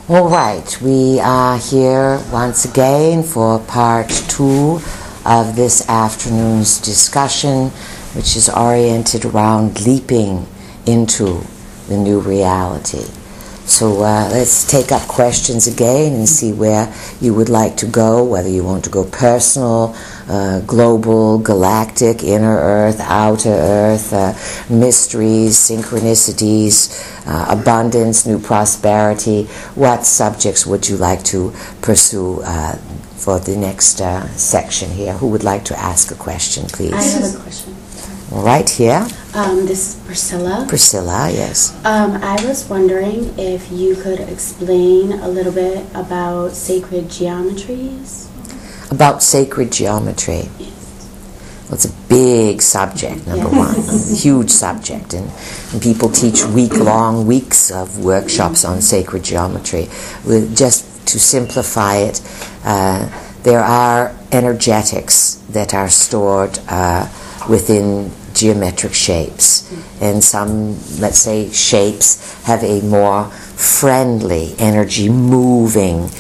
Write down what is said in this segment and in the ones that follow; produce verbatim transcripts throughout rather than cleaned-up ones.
All right, we are here once again for part two of this afternoon's discussion, which is oriented around leaping into the new reality. So uh, let's take up questions again and see where you would like to go, whether you want to go personal, uh, global, galactic, inner earth, outer earth, uh, mysteries, synchronicities, uh, abundance, new prosperity. What subjects would you like to pursue uh, for the next uh, section here? Who would like to ask a question, please? I have a question. Right here. Um, this is Priscilla. Priscilla, yes. Um, I was wondering if you could explain a little bit about sacred geometries. About sacred geometry. Yes. Well, it's a big subject, number Yes. one. Huge subject. And, and people teach week-long weeks of workshops on sacred geometry. With, just to simplify it, uh, there are energetics that are stored uh, within geometric shapes, and some, let's say, shapes have a more friendly, energy moving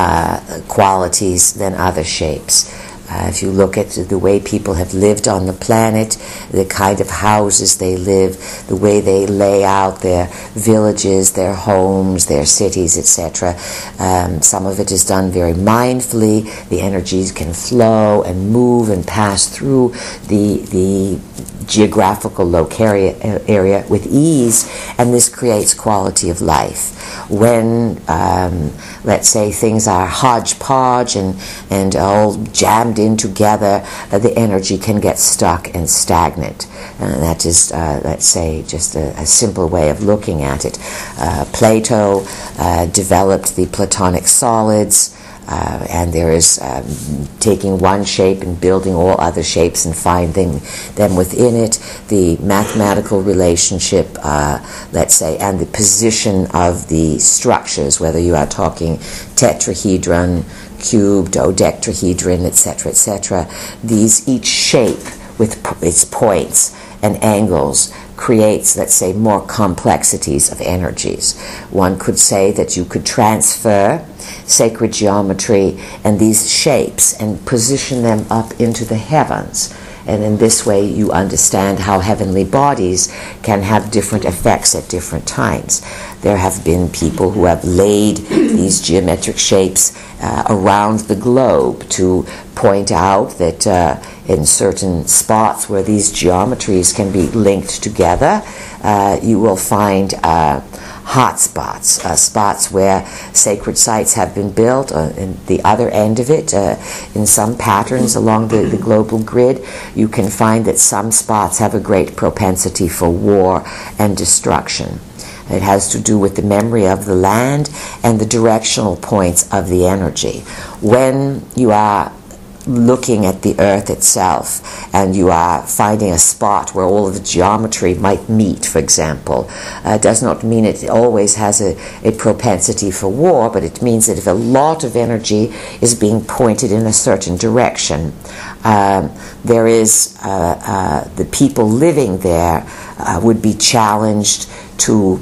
uh, qualities than other shapes. Uh, if you look at the way people have lived on the planet, the kind of houses they live, the way they lay out their villages, their homes, their cities, et cetera. Um, some of it is done very mindfully. The energies can flow and move and pass through the the geographical locaria area with ease, and this creates quality of life. When, um, let's say, things are hodgepodge and, and all jammed in together, uh, the energy can get stuck and stagnant. And that is, uh, let's say, just a, a simple way of looking at it. Uh, Plato uh, developed the Platonic solids, Uh, and there is um, taking one shape and building all other shapes and finding them within it. The mathematical relationship, uh, let's say, and the position of the structures, whether you are talking tetrahedron, cube, dodecahedron, et cetera, et cetera. These, each shape with p- its points and angles creates, let's say, more complexities of energies. One could say that you could transfer sacred geometry and these shapes and position them up into the heavens. And in this way you understand how heavenly bodies can have different effects at different times. There have been people who have laid these geometric shapes uh, around the globe to point out that uh, in certain spots where these geometries can be linked together, uh, you will find uh, hot spots, uh, spots where sacred sites have been built. Uh, in the other end of it, uh, in some patterns along the, the global grid, you can find that some spots have a great propensity for war and destruction. It has to do with the memory of the land and the directional points of the energy. When you are looking at the earth itself and you are finding a spot where all of the geometry might meet, for example, uh, does not mean it always has a, a propensity for war, but it means that if a lot of energy is being pointed in a certain direction, um, there is uh, uh, the people living there uh, would be challenged to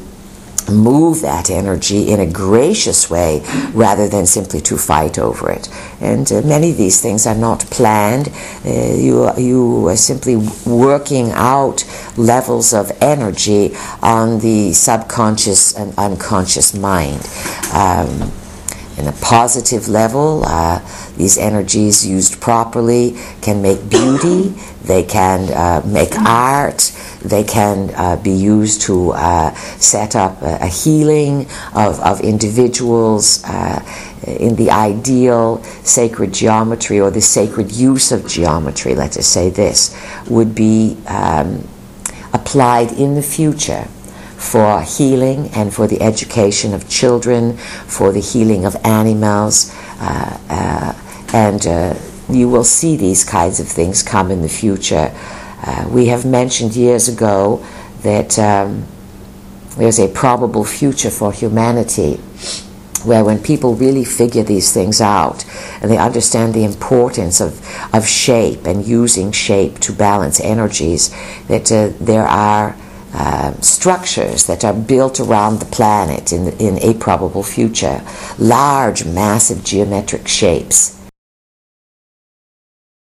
move that energy in a gracious way rather than simply to fight over it. And uh, many of these things are not planned. Uh, you, you are simply working out levels of energy on the subconscious and unconscious mind. Um, in a positive level, uh, these energies used properly can make beauty, they can uh, make art, they can uh, be used to uh, set up a, a healing of, of individuals uh, in the ideal sacred geometry, or the sacred use of geometry, let us say this, would be um, applied in the future for healing and for the education of children, for the healing of animals, uh, uh, and uh, you will see these kinds of things come in the future. Uh, we have mentioned years ago that um, there's a probable future for humanity where when people really figure these things out and they understand the importance of, of shape and using shape to balance energies, that uh, there are uh, structures that are built around the planet in, in a probable future, large, massive geometric shapes.